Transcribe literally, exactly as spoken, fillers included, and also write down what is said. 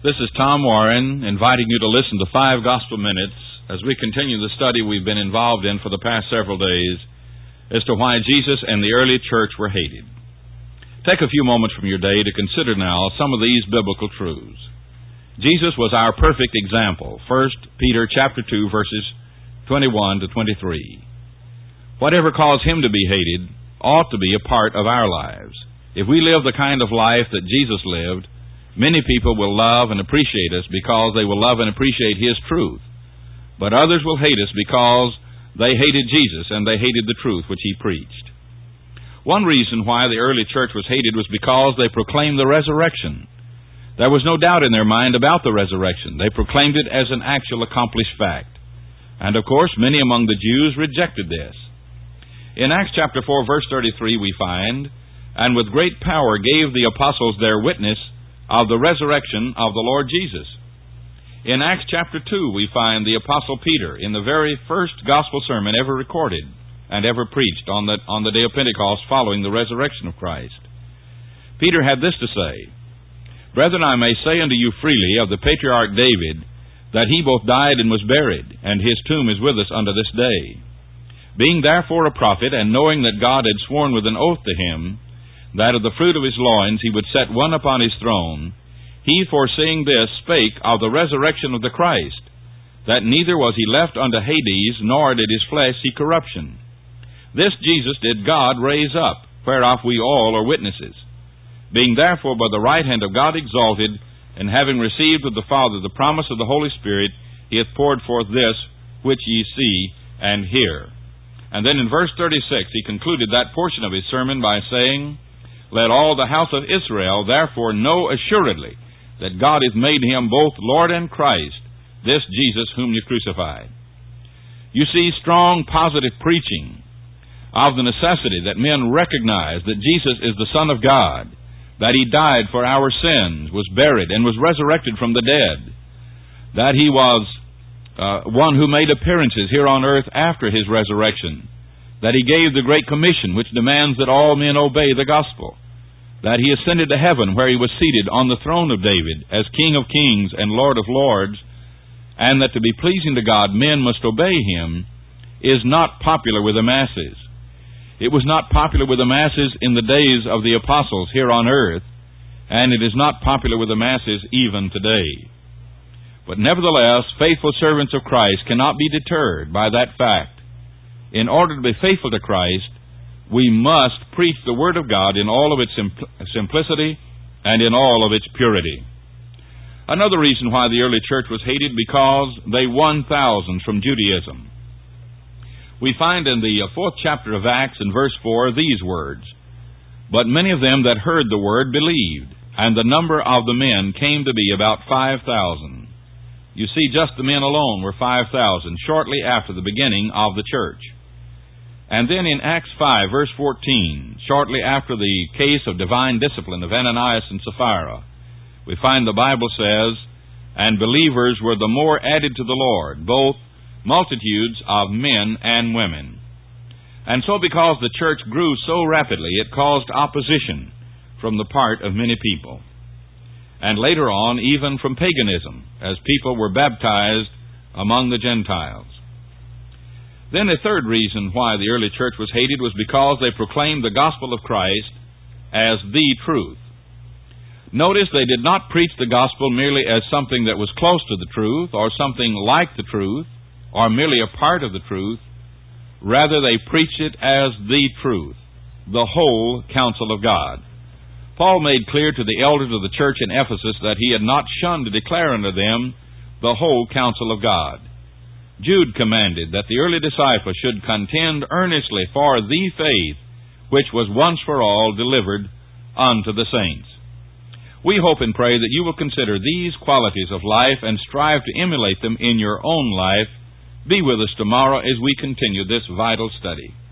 This is Tom Warren inviting you to listen to Five Gospel Minutes as we continue the study we've been involved in for the past several days as to why Jesus and the early church were hated. Take a few moments from your day to consider now some of these biblical truths. Jesus was our perfect example. First Peter chapter two, verses twenty-one to twenty-three. Whatever caused him to be hated ought to be a part of our lives. If we live the kind of life that Jesus lived, many people will love and appreciate us because they will love and appreciate His truth. But others will hate us because they hated Jesus and they hated the truth which He preached. One reason why the early church was hated was because they proclaimed the resurrection. There was no doubt in their mind about the resurrection. They proclaimed it as an actual accomplished fact. And of course, many among the Jews rejected this. In Acts chapter four, verse thirty-three, we find, "And with great power gave the apostles their witness of the resurrection of the Lord Jesus." In Acts chapter two, we find the Apostle Peter in the very first gospel sermon ever recorded and ever preached on the, on the day of Pentecost following the resurrection of Christ. Peter had this to say, "Brethren, I may say unto you freely of the patriarch David, that he both died and was buried, and his tomb is with us unto this day. Being therefore a prophet, and knowing that God had sworn with an oath to him, that of the fruit of his loins he would set one upon his throne, he, foreseeing this, spake of the resurrection of the Christ, that neither was he left unto Hades, nor did his flesh see corruption. This Jesus did God raise up, whereof we all are witnesses. Being therefore by the right hand of God exalted, and having received of the Father the promise of the Holy Spirit, he hath poured forth this, which ye see and hear." And then in verse thirty-six, he concluded that portion of his sermon by saying, "Let all the house of Israel therefore know assuredly that God hath made him both Lord and Christ, this Jesus whom you crucified." You see strong positive preaching of the necessity that men recognize that Jesus is the Son of God, that He died for our sins, was buried, and was resurrected from the dead, that He was uh, one who made appearances here on earth after His resurrection, that He gave the Great Commission which demands that all men obey the gospel, that He ascended to heaven where He was seated on the throne of David as King of kings and Lord of lords, and that to be pleasing to God men must obey Him, is not popular with the masses. It was not popular with the masses in the days of the apostles here on earth, and it is not popular with the masses even today. But nevertheless, faithful servants of Christ cannot be deterred by that fact. In order to be faithful to Christ, we must preach the Word of God in all of its simpl- simplicity and in all of its purity. Another reason why the early church was hated, because they won thousands from Judaism. We find in the fourth chapter of Acts in verse four these words, "But many of them that heard the word believed, and the number of the men came to be about five thousand. You see, just the men alone were five thousand, shortly after the beginning of the church. And then in Acts five, verse fourteen, shortly after the case of divine discipline of Ananias and Sapphira, we find the Bible says, "And believers were the more added to the Lord, both multitudes of men and women." And so because the church grew so rapidly, it caused opposition from the part of many people. And later on, even from paganism, as people were baptized among the Gentiles. Then a third reason why the early church was hated was because they proclaimed the gospel of Christ as the truth. Notice they did not preach the gospel merely as something that was close to the truth, or something like the truth, or merely a part of the truth. Rather, they preached it as the truth, the whole counsel of God. Paul made clear to the elders of the church in Ephesus that he had not shunned to declare unto them the whole counsel of God. Jude commanded that the early disciples should contend earnestly for the faith which was once for all delivered unto the saints. We hope and pray that you will consider these qualities of life and strive to emulate them in your own life. Be with us tomorrow as we continue this vital study.